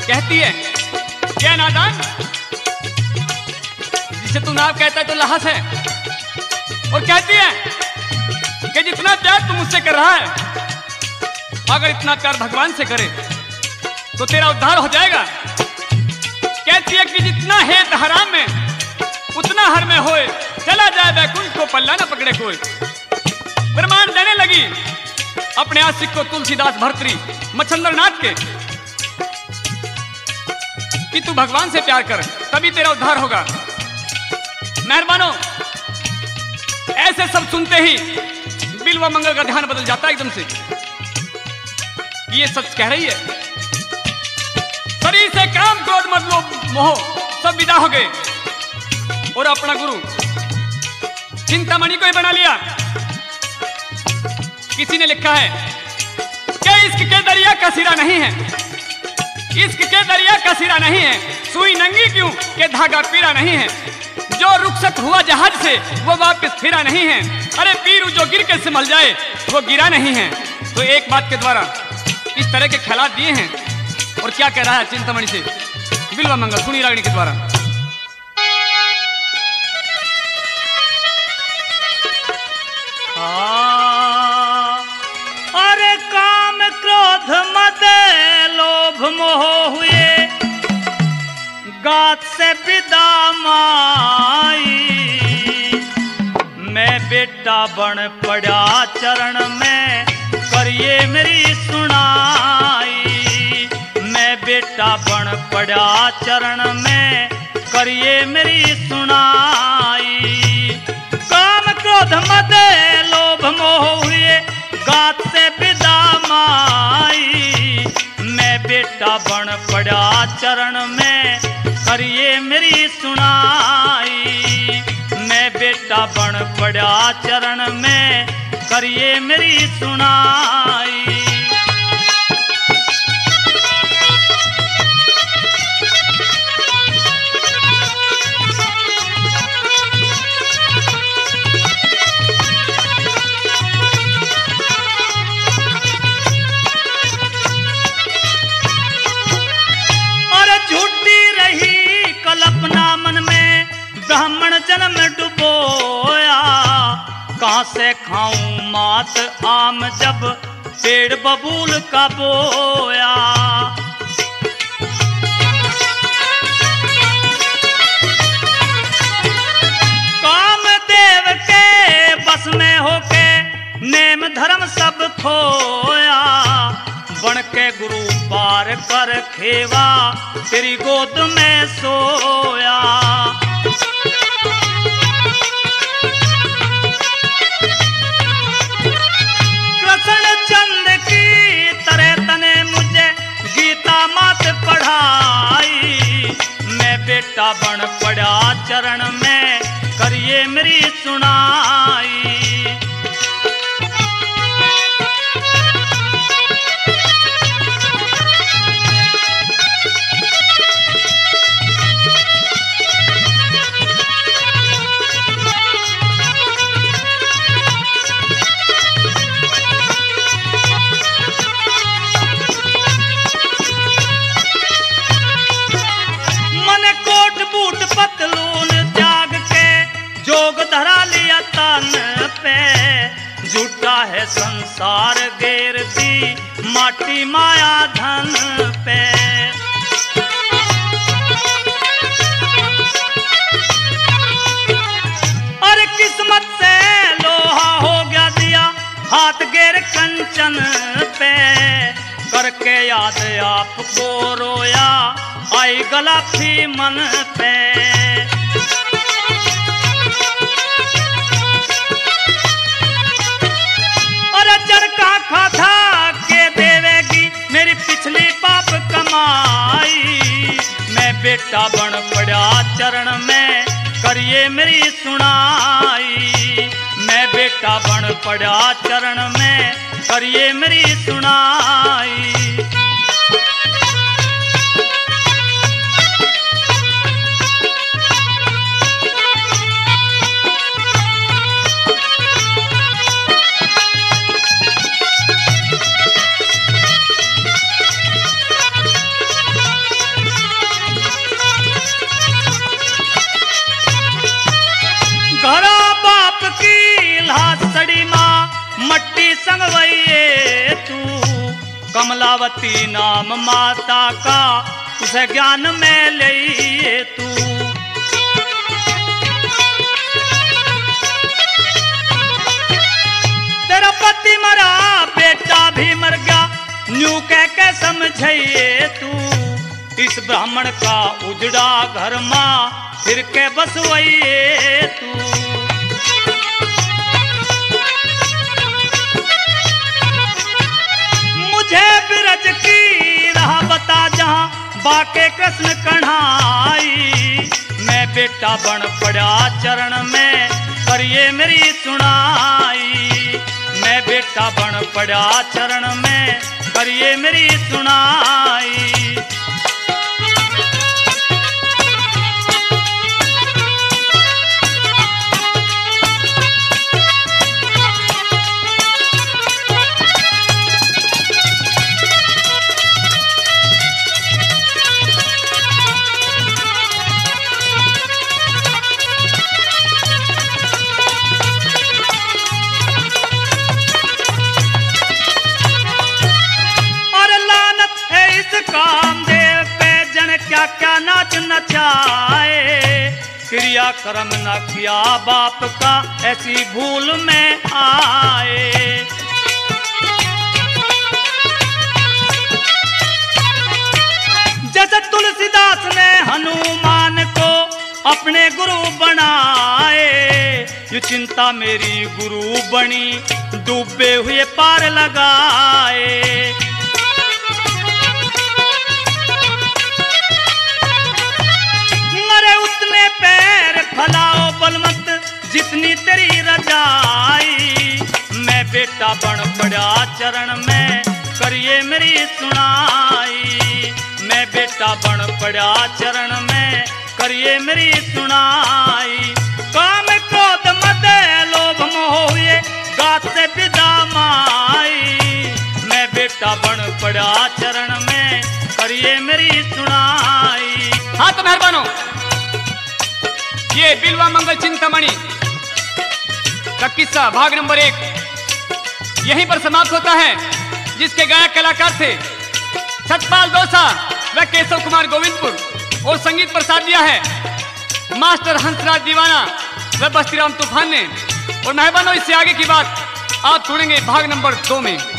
कहती है क्या नादान, जिसे तू नाव कहता है तो लहस है। और कहती है कि जितना प्यार तू मुझसे कर रहा है, अगर इतना प्यार भगवान से करे तो तेरा उद्धार हो जाएगा। कहती है कि जितना है हराम में उतना हर में होए, चला जाए बैकुंठ को पल्ला न पकड़े कोई। प्रमाण देने लगी अपने आशिक को तुलसीदास भर्तृ मच्छंद्र नाथ के कि तू भगवान से प्यार कर, तभी तेरा उद्धार होगा। मेहरबानों, ऐसे सब सुनते ही बिल्वा मंगल का ध्यान बदल जाता है एकदम से। ये सच कह रही है। शरीर से काम क्रोध मद लोभ मोह सब विदा हो गए और अपना गुरु चिंतामणि को ही बना लिया। किसी ने लिखा है कि इश्क के दरिया का सिरा नहीं है, इश्क के दरिया का सिरा नहीं है, सुई नंगी क्यों के धागा पीरा नहीं है। जो रुखसत हुआ जहाज से वो वापस फिरा नहीं है। अरे पीरू जो गिर के संभल जाए वो गिरा नहीं है। तो एक बात के द्वारा इस तरह के ख्यालात दिए हैं। और क्या कह रहा है चिंतामणि से बिल्वा मंगल सुनी रागनी के द्वारा। अरे काम क्रोध मद लोभ मोह हुए, गात से विदा माई। मैं बेटा बन पड़ा चरण में, करिए मेरी सुनाई। मैं बेटा बन पड़ा चरण में, करिए मेरी सुनाई। काम क्रोध मद लोभ मोह हुए, गात से विदा माई। मैं बेटा बन पड़ा चरण में, करिए मेरी सुनाई। मैं बेटा बन पड़ा चरण में, करिए मेरी सुनाई। कल्पना मन में ब्राह्मण जन्म डुबोया। कहां से खाऊं मात आम जब पेड़ बबूल का बोया। कामदेव के बस में होके नेम धर्म सब खोया। बन के गुरु पार कर खेवा, तेरी गोद में सोया। कृष्ण चंद की तरह तने मुझे गीता मात पढ़ाई। मैं बेटा बन पड़ा चरण में, करिए मेरी सुनाई। पतलून त्याग के जोग धरा लिया तन पे। झूठा है संसार घेरती माटी माया धन पे। और किस्मत से लोहा हो गया दिया हाथ घेर कंचन पे। करके याद आपको रोया, आई गला थी मन पे। और चरखा खाता के देवेगी मेरी पिछली पाप कमाई। मैं बेटा बन पड़ा चरण में, करिए मेरी सुनाई। मैं बेटा बन पड़ा चरण में, करिए मेरी सुनाई। कमलावती नाम माता का उसे ज्ञान में ले तू। तेरा पति मरा बेटा भी मर गया न्यू कह के समझिए तू। इस ब्राह्मण का उजड़ा घर माँ फिर के बसवइए तू। मुझे बिरज की राह बता जहाँ बाके कृष्ण कन्हाई। मैं बेटा बन पड़ा चरण में करिए मेरी सुनाई। मैं बेटा बन पड़ा चरण में करिए मेरी सुनाई। कामदेव पे जन क्या क्या नाच नचाए। क्रिया कर्म न किया बाप का ऐसी भूल में आए। जैसे तुलसीदास ने हनुमान को अपने गुरु बनाए। ये चिंता मेरी गुरु बनी डूबे हुए पार लगाए। पैर फैलाओ बलवंत जितनी तेरी रजाई। मैं बेटा बन पड़ा चरण में करिए मेरी सुनाई। मैं बेटा बन पड़ा चरण में करिए मेरी सुनाई। काम क्रोध मद लोभ मोह हुए गात से विदा माई। मैं बेटा बन पड़ा चरण में करिए मेरी सुनाई। हाँ तो मेहरबानो, ये बिल्वा मंगल चिंतामणि का किस्सा भाग नंबर 1 यहीं पर समाप्त होता है, जिसके गायक कलाकार थे सतपाल दोसा व केशव कुमार गोविंदपुर और संगीत प्रसाद दिया है मास्टर हंसराज दीवाना व बस्तीराम तूफान ने। और मेहरबानो, इससे आगे की बात आप सुनेंगे भाग नंबर 2 में।